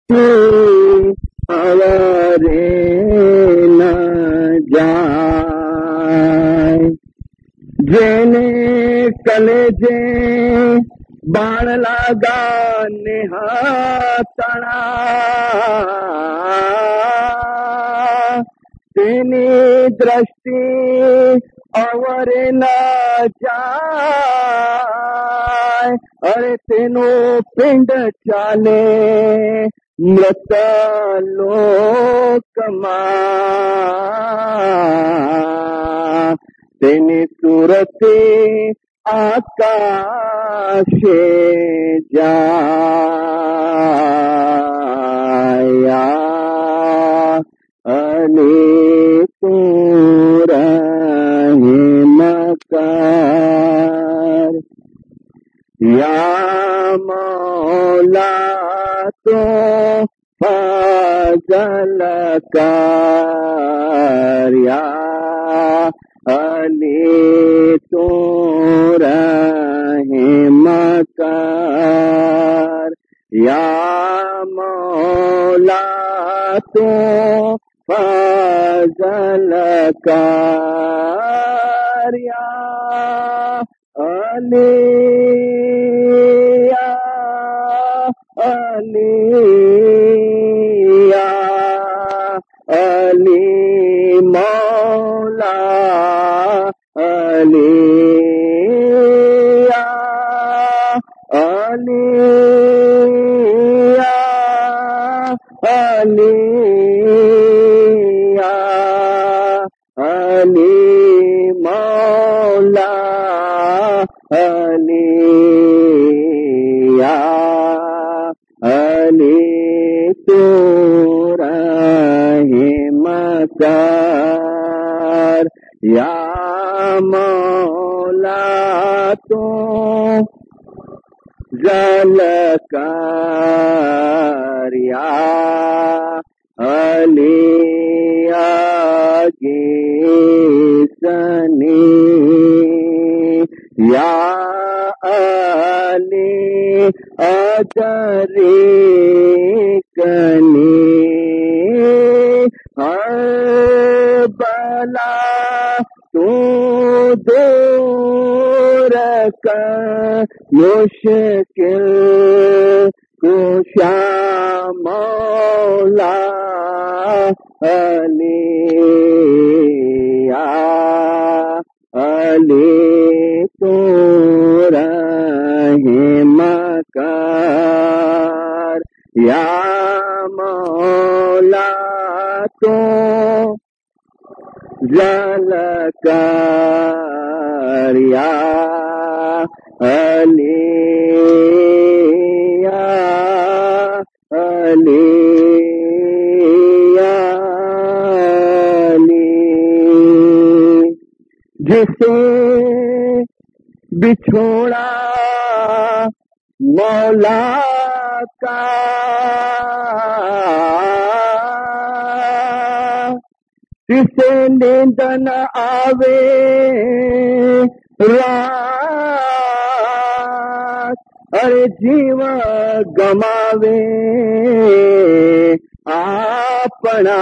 अवरे न जाए। जेने कलेजे बाण लागा निहातणा, तेनी दृष्टि अवरे न जाए। अरे तेनो पिंड चाले मृत लोकमा, तेनी सुरते आकाशे जाया। अने तू रहे मकार, या मौला तो फजल कर, या अली तो रहम कर, या मौला तो फजल कर, या अली, या अली, या अली मौला अली, या अली, या अली, या अली मौला अली, या अली तू रहम कर, या मौला तू जल कर, या अली आगे सनी, या अली अजरी कनी, हर बला तू दूर कर, मुश्किल कुशा मौला अली, या अली तू रहम कर, या मौला तू जल कर, या अली, या अली, या अली। जिसे बिछोड़ा मौला का, जिसे नींद न आवे रात, अरे जीव गमावे आपना,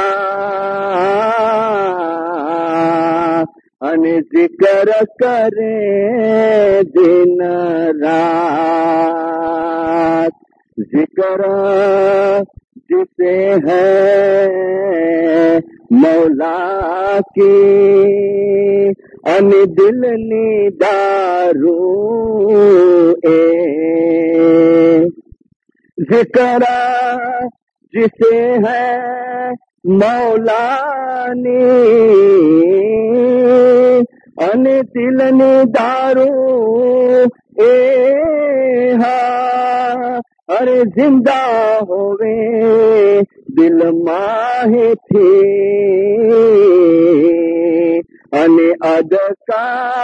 अन जिक्र करे दिन रात। जिक्र जिसे है मौला की, अन दिल नी दारू ए। जिक्र जिसे है मौला नी, अन दिल नी दारू ए हा। अरे जिंदा होवे दिल माहे थी, अने अद का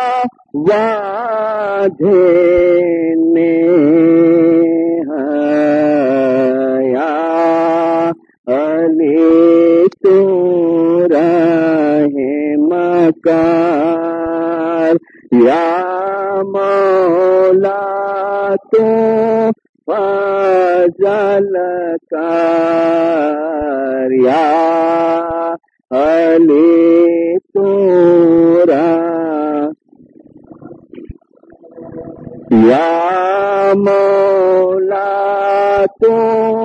वाधे ने हया। अली तू रहम कर, या मौला तू फजल कर। या अली तोरा या मौला तो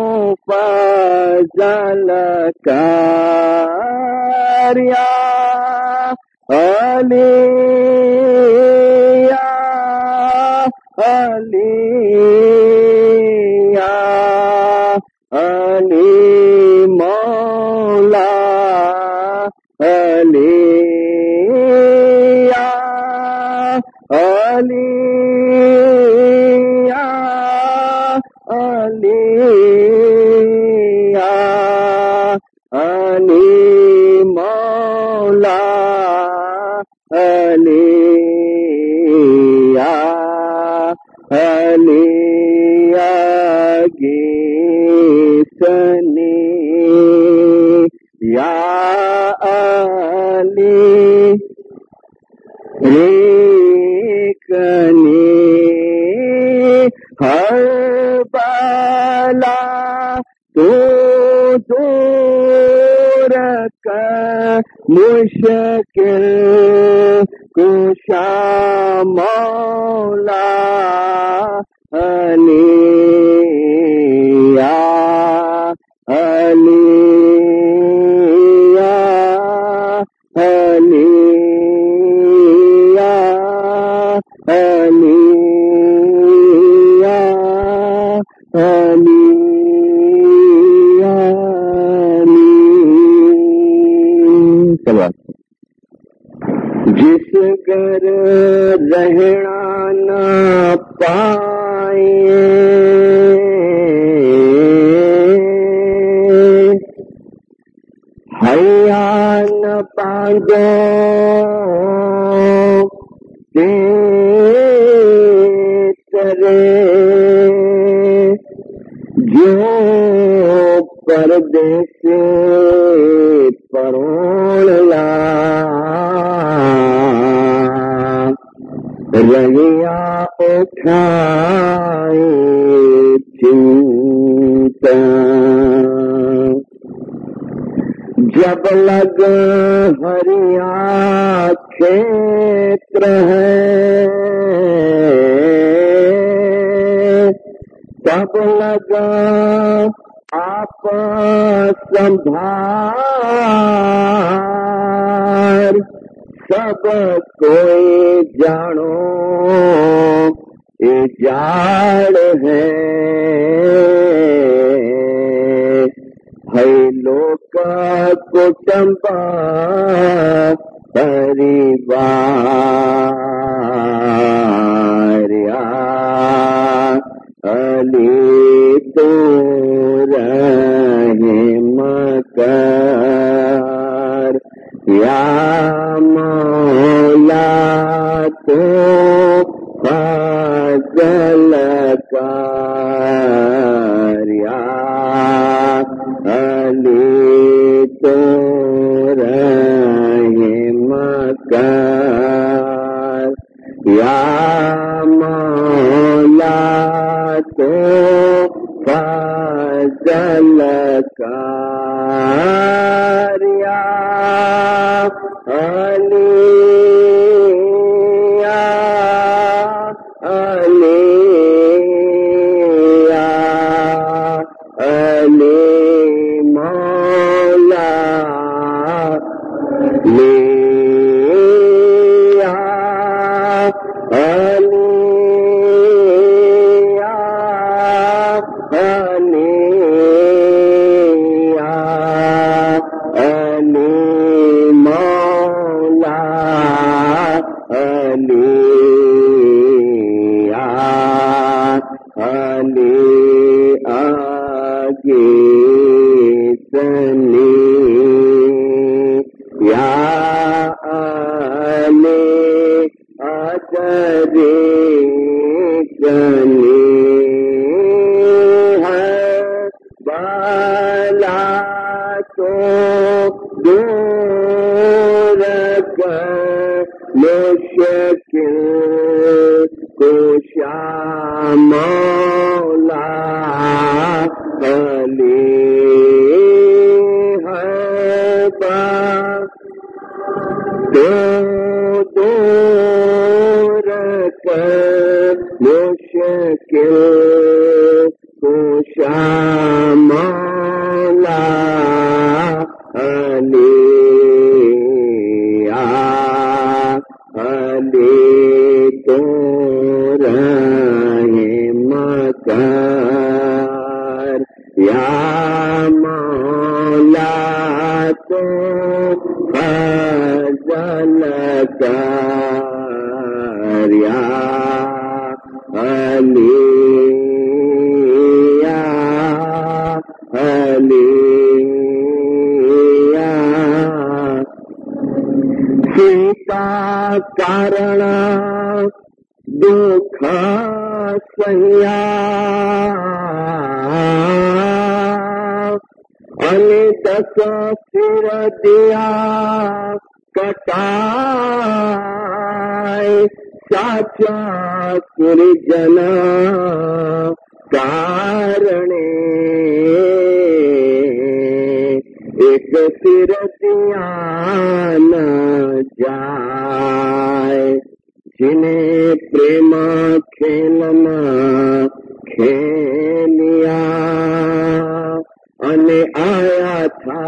फजल कर या अली या अली या अली मौला अली या अली अलिया अली मौला अलिया अलिया गीतनी या अली रेकनी हर बाला तो दूर कर मुश्किल कुशा मौला अलिया अलिया अलिया अलिया अलिया चलो जिस घर रहना न पाए हया न बांधो तेरे जो परदेस परोला रहिया उठाए चिंता जब लग हरिया क्षेत्र है तब लगा आप संभार सब कोई जानो ये जाड़ है लोक कुटुंब परिवार या अली तो रहम कर या मौला तो फजल कर या अली तो रहम कर या मौला तो फजल कर या अलिया अलिया अली मौला लिया अलिया अलिया अली मौला अलिया अली आगे सनी या अली अजरे कनी है बाला तो दूर कर मुश्किल कुशा मौला अली કર્યા હલિયા હલિયા સીતા કારણ દુઃખ સહ્યા અને દસ સિર દિયા કટાય સાચા સૂર્યજન કારણે એક સિર દિયા ન જાય जिने प्रेम खेलना खेलिया अने आया था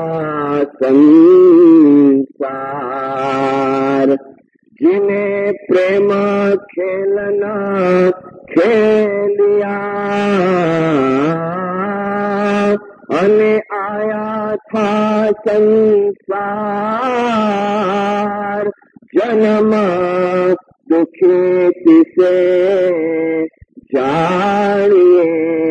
संसार जिने प्रेम खेलना खेलिया अने आया था संसार जन्म दुखी से जानिए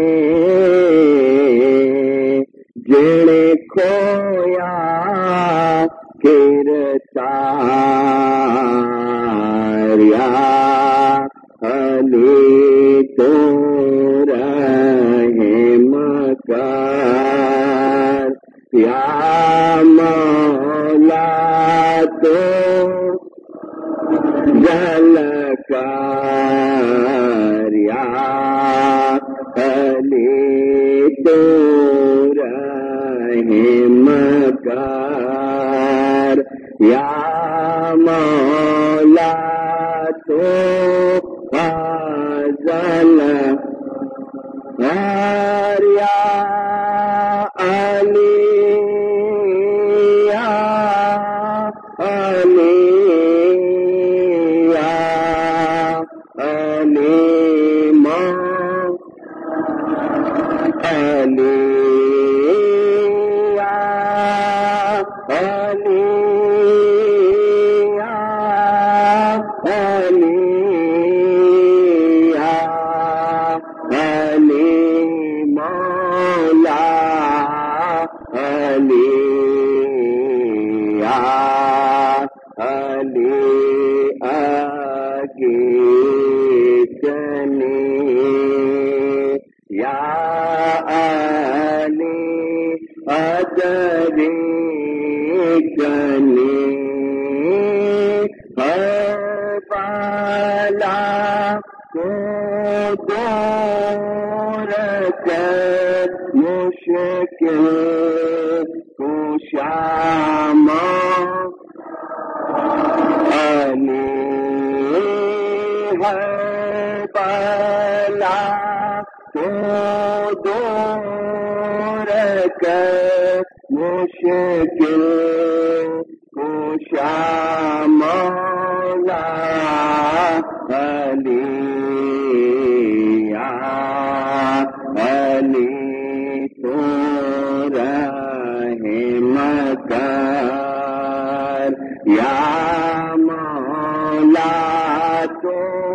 जेने खोया कीर्तार्या हली तो रहे मकर या मौला तो जलकार्या हली तो रहे मकर या मौला तो जलकार्या अलिया अलिया अलीमा अलिया अलिया अलिया अलीमौला अलिया अली अगीतनी या अली अदरीकनी बाला को दूर कर मुश्किल कुशामा अली है बाला को दूर कर मुश्किल कुशामौला अलिया अली तो रहे मकर या मौला तो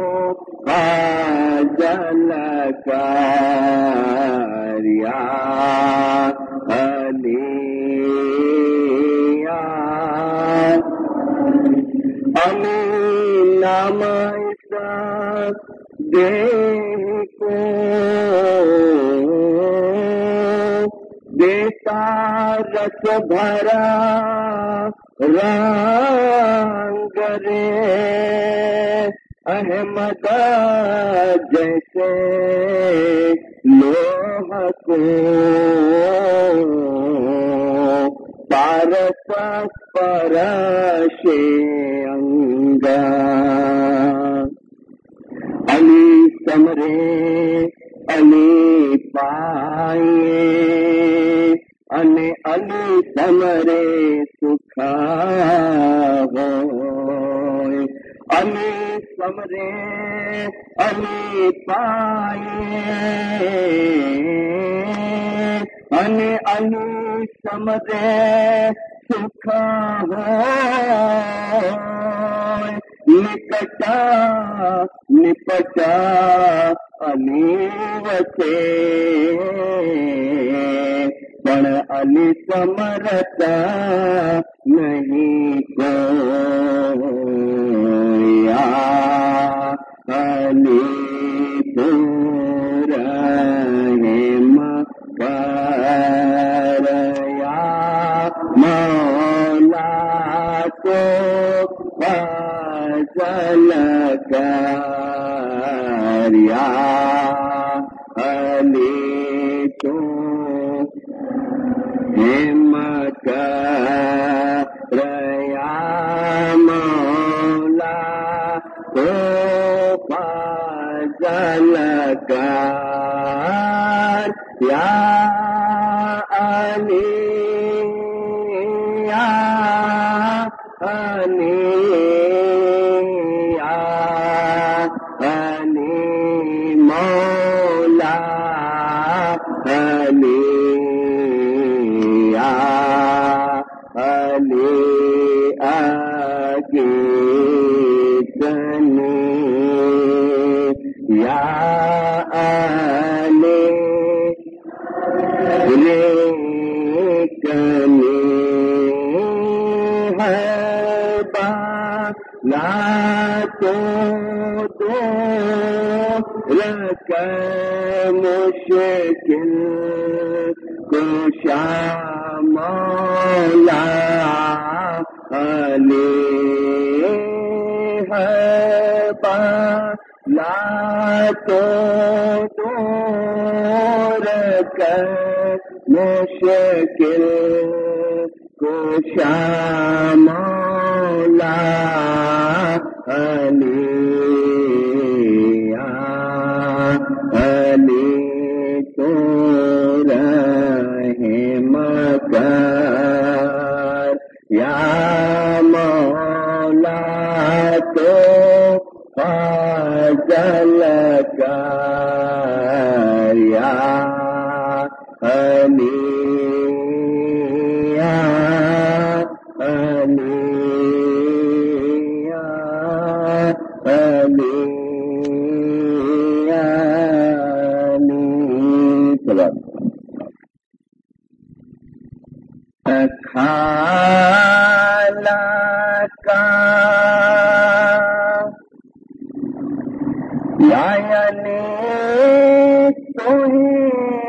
जलकार्या अलिया अली नाम देह को देता रस भरा रंग रे अहमद जैसे लोह को पारस परशे अंगा अली समरे अली पाए अने अली समरे सुखा होय अली समरे अली पाए अने अली समरे सुख हो निपटा अली वसे पण अली समरता नहीं को अली मौला तो फजल कर या अली तो हिम्मत कर या मौला तो फजल कर या अली मौला अली अकीतनी या अली रेकनी ला तो दो रक मुश्किल कुशा मौला अली है ला तो दो रक मुश्किल कुशा मौला अली तो रहमत कर या मौला तो फजल कर या अली खाला का यानी तो ही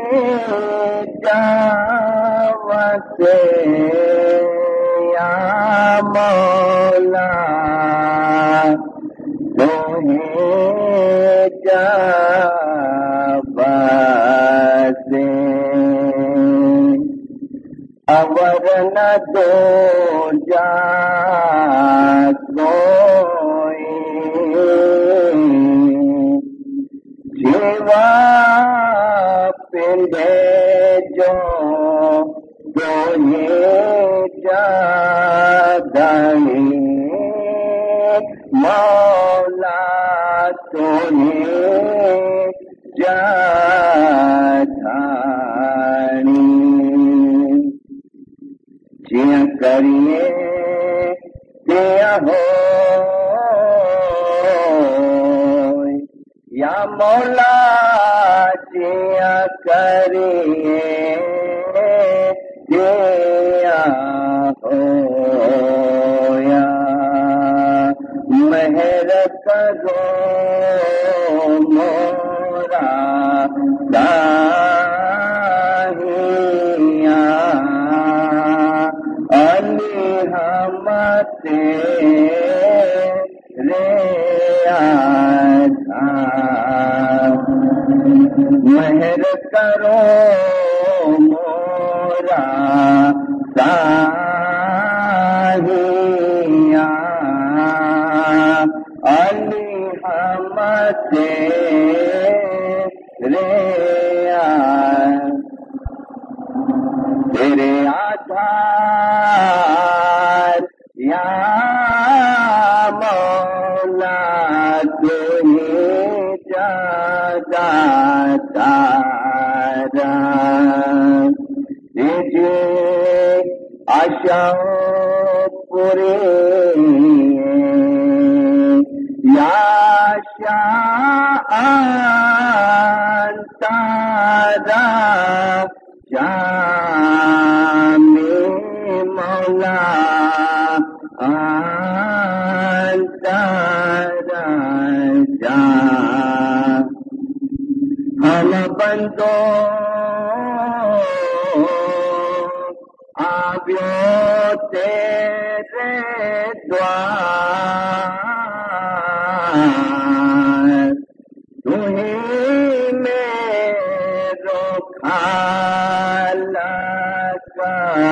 जावसे या मौला तो ही जावसे अवर न दो जा कोई जीवा पिंडे जो दो ये जादाई मौला तो ये जाधानी जिया करिए दिया हो या मौला जिया करिए दिया हो या मेहर करो मोरा दाहिया अली हम तेरे आधा मेहर करो मोरा साहिया अली हम तेरे तेरे आधार या मौला तेरे जादा तारा आशाओं पूरी याशा अंतरा जामी मौला अंतरा जा हम बंदों आव्यो तेरे द्वार तुम्हीं मेरो खालका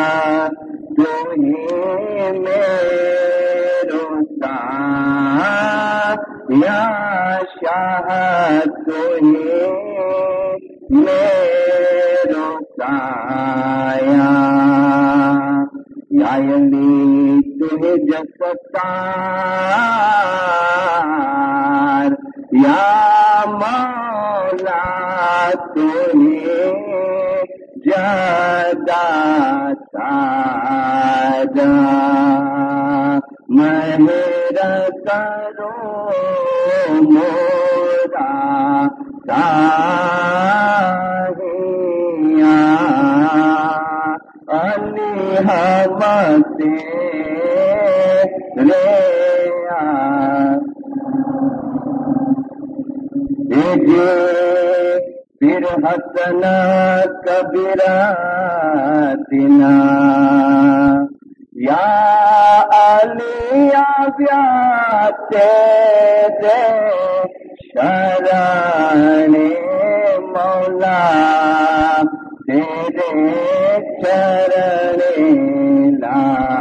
तुम्हीं मेरो या शाह तुम्हीं मेरो साया यायली तुम्हें जसतार या मौला तुम्हें जदातारा मेरा करो मोरा साहिया अली हमसे रे देखे फिर हसना कबीरा तिना या अलिया व्याते दे शरणे मौला तेरे चरणे ला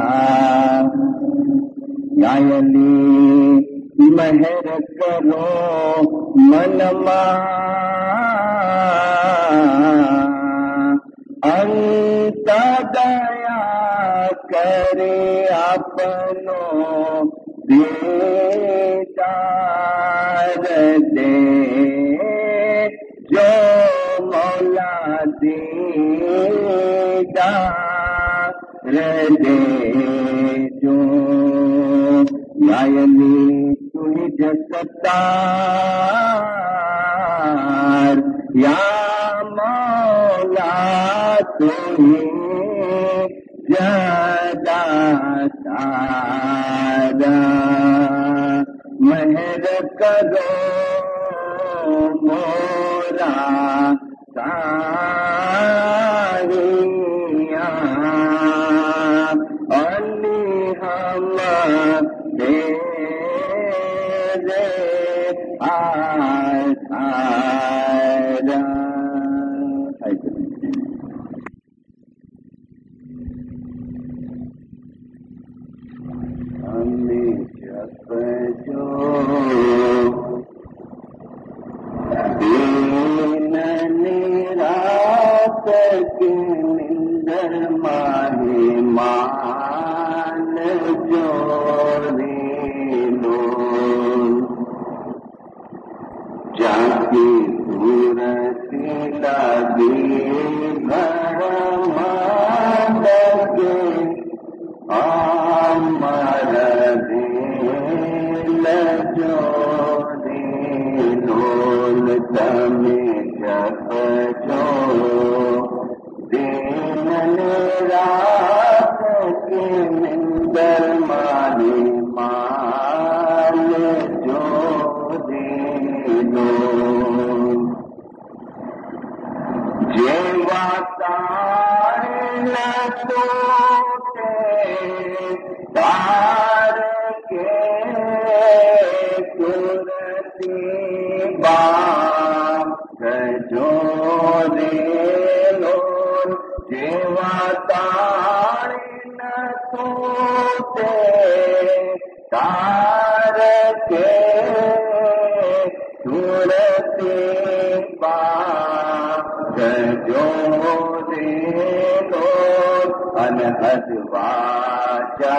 या अली महर करो मनमा अंत दया करे अपनो दीदार दे जो मौला दीदार दे जो यायली तुझ जसतार या मौला तुम्हें जदातारा महर करो मोरा साहिया अली हम तेरे आधारा हमें जप जो दीन निरात की निंदर माही मान जो लो जाकी सूरती लागी भरमान के अमर दिल जो दिलोल तमें जप जो दीन रात के निंदर मानी माल जो दिलो जेवा तार तोटे तार के कुरती बाग जो दिलो जेवा तार तोटे तार के कुरती बाग जो दिलो अनहद वाचा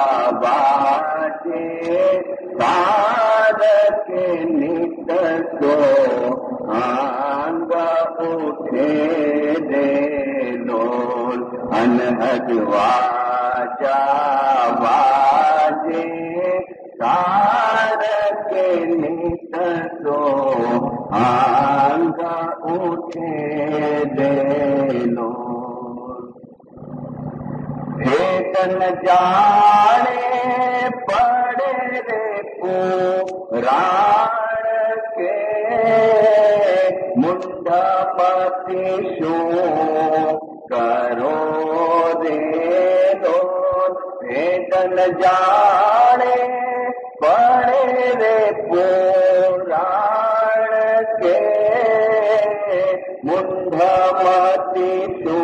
बाजे तार के नित तो आंग उठे दे लोल अनहद वाजे तारके नित सो आंग उठे देलो भेद न जाने पड़े रे पुराण के मुंडमती शो करो देलो भेद न जाने पड़े रे पुराण के मुंडमती शो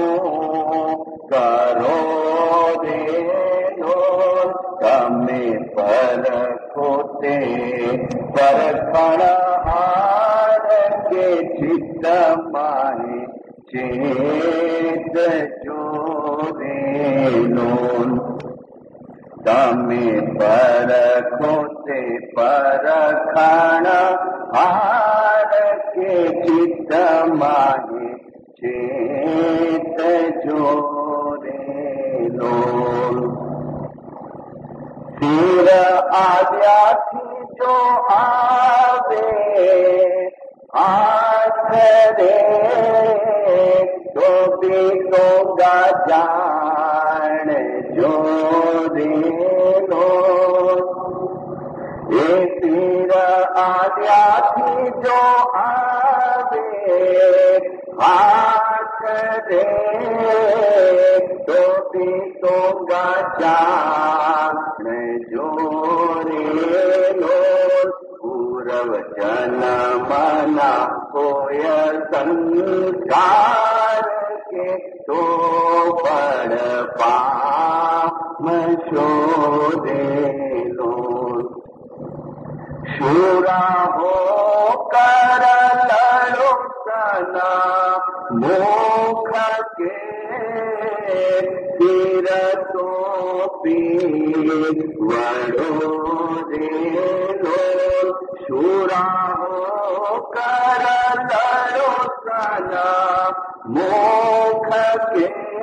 करो देलो तमे परखोते परखण हार के चित्त माहे चेत जो देलो तमे परखोते परखण हार के चित्त माहे चेत जो देलो सिर आज्ञा थी जो आवे आखरे तो भी तो जान जो देलो ये सिर आज्ञा थी जो आवे आखरे तो भी तो जान जो रेलो पूर्व जन्मना कोय संस्कार के तो बड़ पाम शोधेलो शूरा हो कर लड़ो सना मुख के सिर तो वड़ो देलो शूरा हो कर लड़ो सना मुख के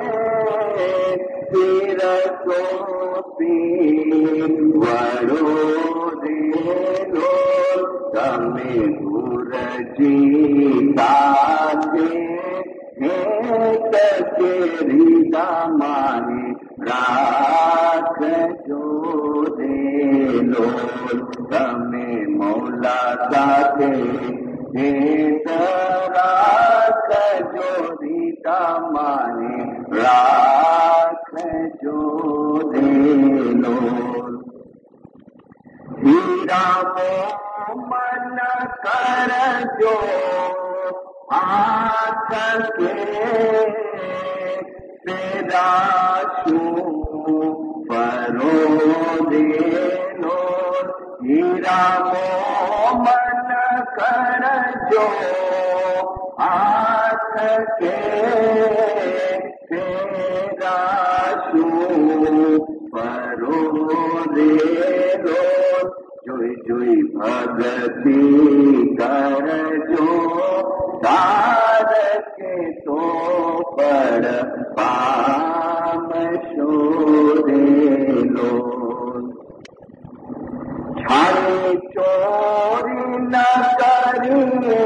सिर तो वड़ो देलो तमे गुर जी दासे के रीता माने राख जो देलो तमे मौला साथे राख जो रीता माने राख जो देलो हीरा मन कर जो आस के पेदाशु परो देलो हीरा मन कर जो आस के पेदाशु परो देलो जोई जोई भगती कर जो सार के तो पर पाम शोधेलो छाई चोरी न करिए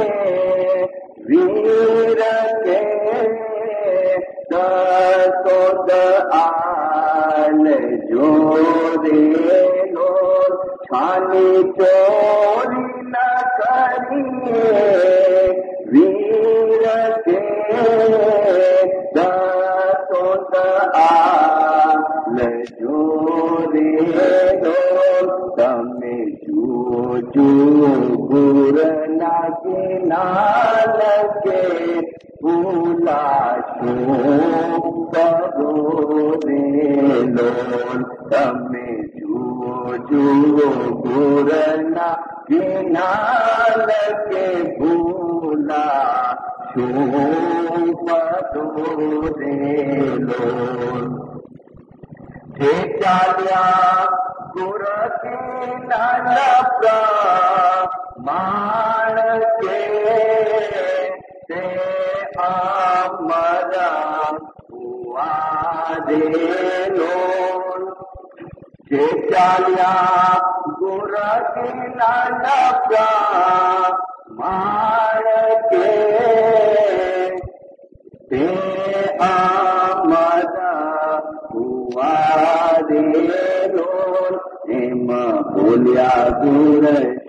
वीर के दसोद आल जो देलो छानी चोरी न करिए वीर के दसोद आल जो देलो तमे जो गुर नागे नाल के भूला शो करो देलो तमे जो गुर नागे नाल के भूला शो करो देलो जे चालिया गुर के नाल मान के ते अमरा हुआ देलो जे चालिया गुर की नानका मार के ते आमद हुआ रे रो एम बोलिया गुर